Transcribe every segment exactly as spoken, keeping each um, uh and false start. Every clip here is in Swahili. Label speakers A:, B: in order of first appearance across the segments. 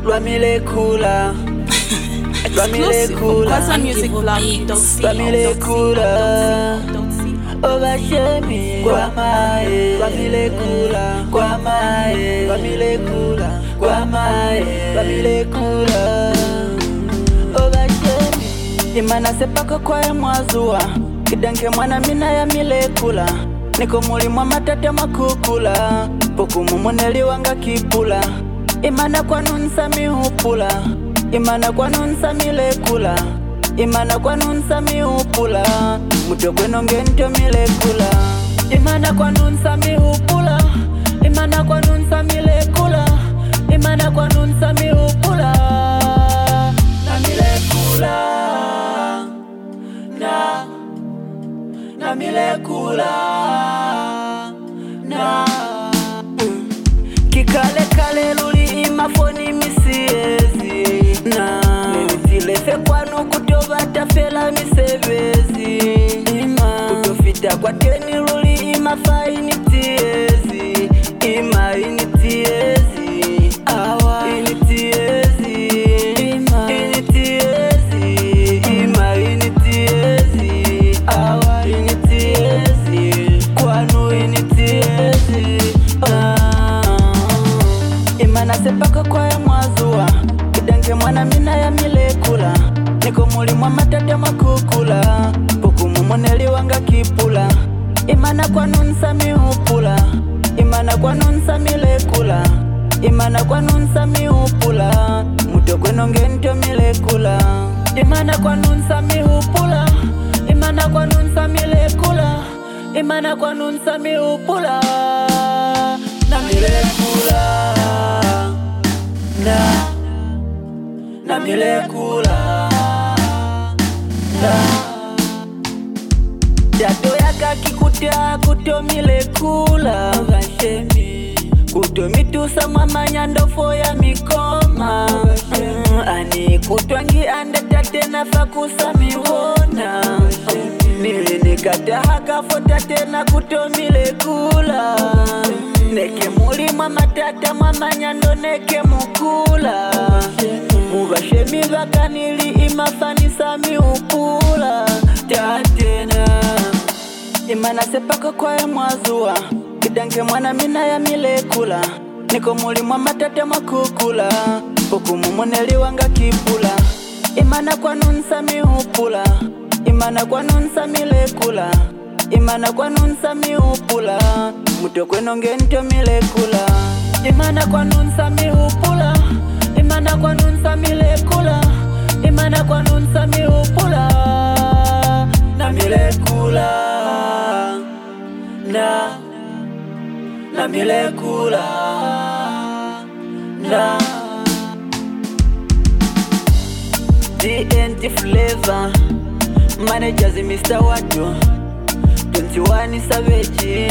A: Rwamile Kula. Rwamile Kula. Rwamile Kula. Obashemi Kwamae. Rwamile Kula. Kwamae. Rwamile Kula. Kwamae. Rwamile Kula. Obashemi. Imana sepaka kwa mwazua. Kidanke mwana mina ya milekula. Niko muli mwa matata makukula. Poku mumoneli wanga kipula. Imana kwa nunsa mihupula. Imana kwa nunsa milekula. Imana kwa nunsa mihupula. Muto kweno ngento milekula. Imana kwa nunsa mihupula. Imana kwa nunsa milekula. Imana kwa nunsa mihupula. Na milekula. Na Na milekula. Na mm. Kikale kale luli imafoni misiezi. Na Nitilefe kwanu kutoba tafela misebezi. Ima Kutofita kwa teni luli imafai nitiezi. Ima initiezi. Awa initiezi. Ima initiezi. Ima initiezi. Awa initiezi. Kwanu initiezi. Ah. Imana sepaka kwa ya mwazua. Kidanke mwana mina ya milekula. Niko muli mwa matata makukula. Poku mumoneli wanga kipula. Imana kwa nunsa mihupula. Imana kwa nunsa milekula. Imana kwa nunsa mihupula. Muto kweno ngento milekula. Imana kwa nunsa mihupula. Imana kwa nunsa milekula. Imana kwa nunsa mihupula. Na milekula. Na Na milekula. Na Jato yaka kikutia kuto milekula. Vashemi Kuto mitusa mwamanya ndofo ya mikoma. mm, Ani kutwangi ande tate na fakusa miwona. Nili nikata haka fota tena kuto milekula. Neke muli mwa matata mwamanya ndo neke mukula. Mubashemi vakanili imafanisa miupula. Tatena Imana sepaka kwa ya mwazua. Kidanke mwana mina ya milekula. Niko muli mwa matata makukula. Poku mumoneli wanga kipula. Imana kwa nunsa mihupula. Imana kwa nunsa milekula. Imana kwa nunsa mihupula. Muto kweno ngento milekula. Imana kwa nunsa mihupula. Imana kwa nunsa milekula. Imana kwa nunsa mihupula. Na milekula. Na Na milekula. Na D N T Flavor. Managers Mister Watu. twenty-one Savage.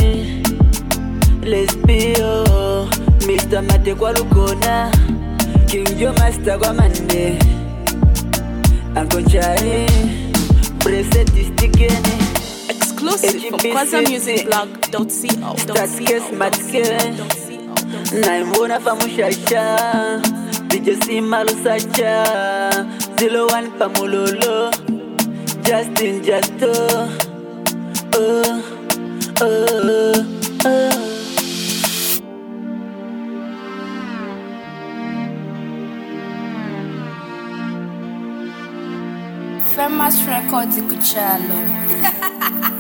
A: Lesbio. Mister Mate kwa Lukona. King Joe Master kwa Mande. Uncle Chai. Preset istikeni.
B: Exclusive for Kwaza Music Blog dot co dot co.
A: Naimona famushasha. D J Simalu Sacha. zero one Pamulolo. Justin Justo. Oh, oh, oh.
C: Famous Records Kuchalo.